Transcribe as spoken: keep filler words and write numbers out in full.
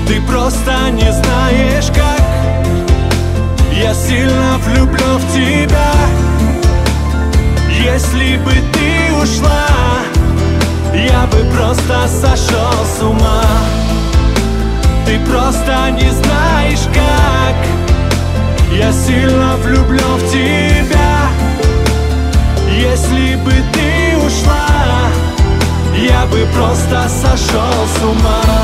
Ты просто не знаешь как я сильно влюблен в тебя. Если бы ты ушла, я бы просто сошел с ума. Ты просто не знаешь как я сильно влюблен в тебя. Если бы ты ушла, я бы просто сошел с ума.